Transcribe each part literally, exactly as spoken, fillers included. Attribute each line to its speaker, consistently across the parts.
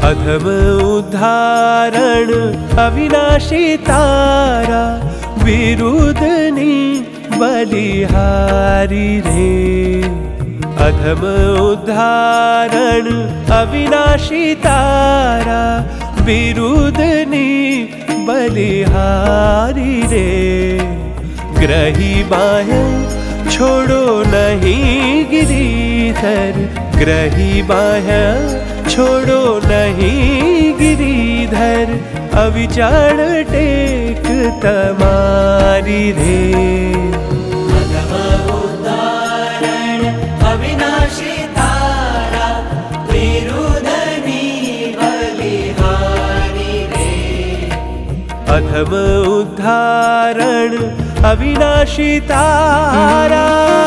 Speaker 1: अधम उद्धारण अविनाशी तारा विरुद्धनी बलिहारी रे। अधम उद्धारण अविनाशी तारा विरुद्धनी बलिहारी रे। ग्रही बाह्य छोड़ो नहीं गिरीधर, ग्रही बाह्य छोड़ो नहीं गिरीधर, अविचार टेक तमारी रे।
Speaker 2: अधम उद्धारण अविनाशी तारा विरुद्धनी बलिहारी रे।
Speaker 1: अधम उद्धारण अविनाशी तारा।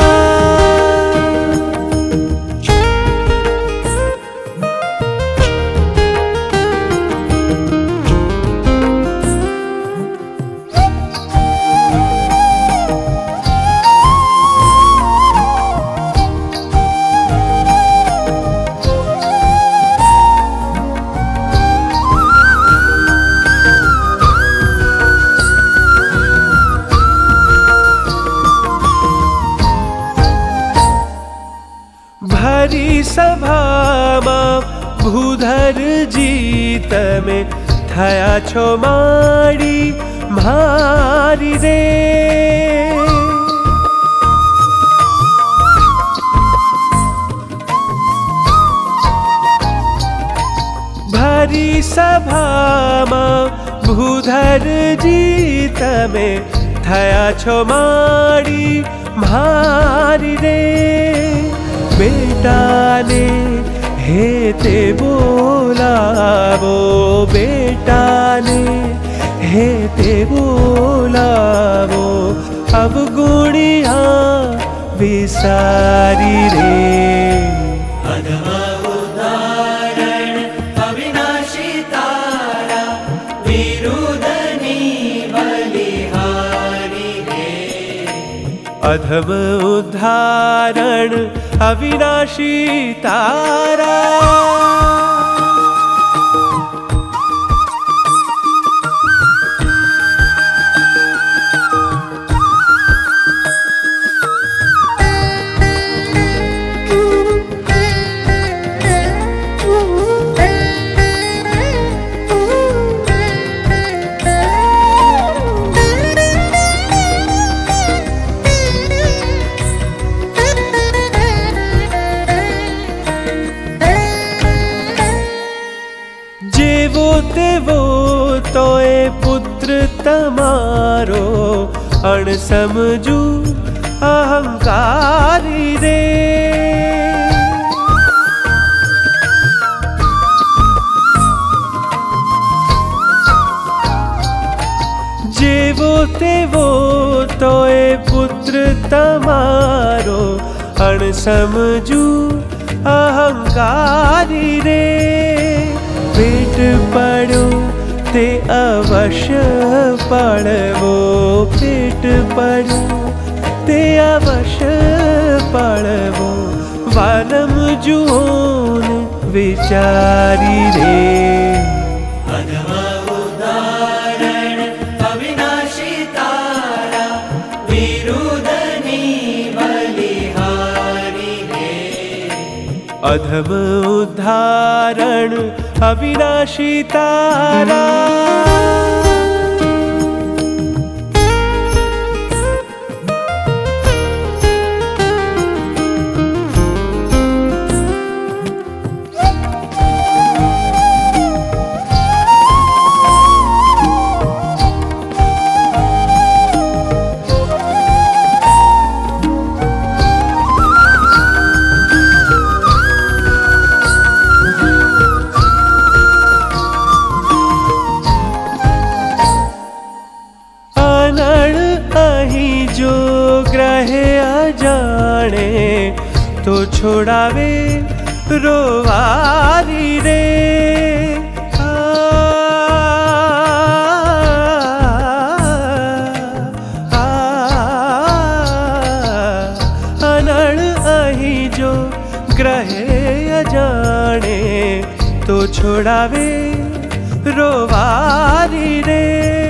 Speaker 1: भरी सभा में भूधर जीत में थया छो माड़ी मारी रे। भरी सभा में भूधर जीत में थया छो माड़ी मारी रे। बेटा ने हेते बोलावो, बेटा ने हेते बोलावो, अब गुणिया विसारी रे।
Speaker 2: अधम उद्धारण अविनाशी तारा विरुद्धनी बलिहारी रे।
Speaker 1: अधम उद्धारण अविनाशी तारा। जेवो तेवो तोए पुत्र तमारो, अण समझू अहंकारी रे। जेवो तेवो तोए पुत्र तमारो, अण समझू अहंकारी रे। पेट पड़ो ते अवश्य पड़वो, पेट पड़ो ते अवश्य पड़वो, वालम जुओन विचारी रे।
Speaker 2: अधम उद्धारण अविनाशी तारा विरुद्धनी बलिहारी रे।
Speaker 1: अधम उद्धारण अविनाशी तारा। तो छोड़ावे रोवारी रे। आ, आ, अनड़ अही जो ग्रहे अजाने तो छोड़ावे रोवारी रे।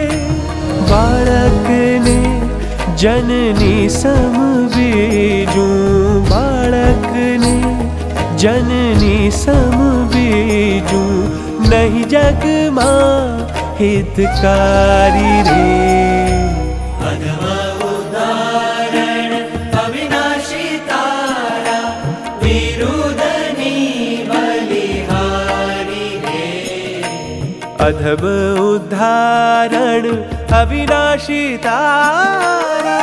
Speaker 1: बाळकने जननी सम बीजू, बाळकने जननी सम बीजू, नहीं जग मां हितकारी रे।
Speaker 2: अधम उदाहरण अविनाशी तारा, विरुदनी बलिहारी रे।
Speaker 1: अधम उदाहरण अविनाशी तारा।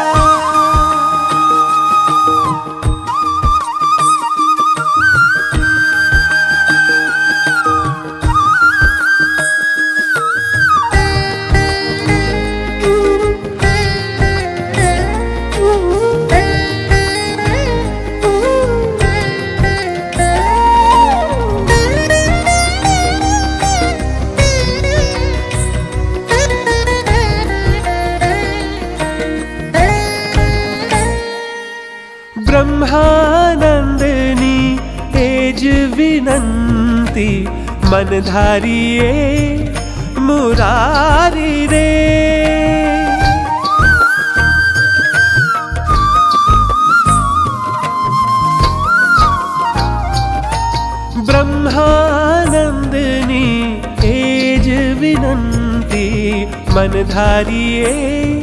Speaker 1: ब्रह्मानंदनी एज विनंती, मन धारिये मुरारी रे। ब्रह्मानंदनी एज विनंती, मन धारिये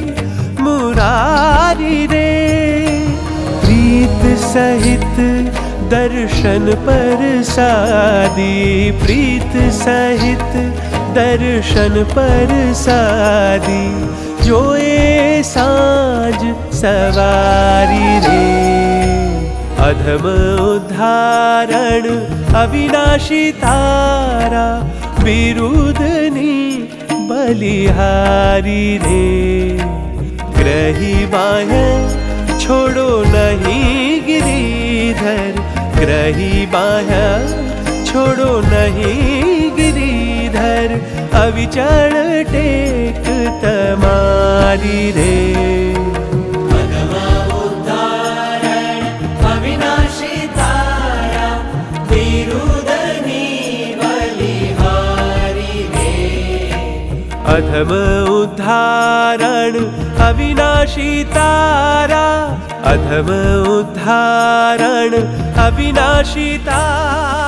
Speaker 1: मुरारी रे। प्रीत सहित दर्शन पर सादी, प्रीत सहित दर्शन पर सादी, जो ये साँझ सवारी रे। अधम उदाहरण अविनाशी तारा, विरुदनी बलिहारी रे। ग्रही बाह्य छोड़ो नहीं गिरिधर, ग्रही बाह्य छोड़ो नहीं गिरिधर, अविचल टेक तमारी रे।
Speaker 2: अधम उदाहरण अविनाशी तारा, विरुदनी बलिहारी रे।
Speaker 1: अधम उदाहरण अविनाशी तारा, अधम उदाहरण अविनाशी तारा।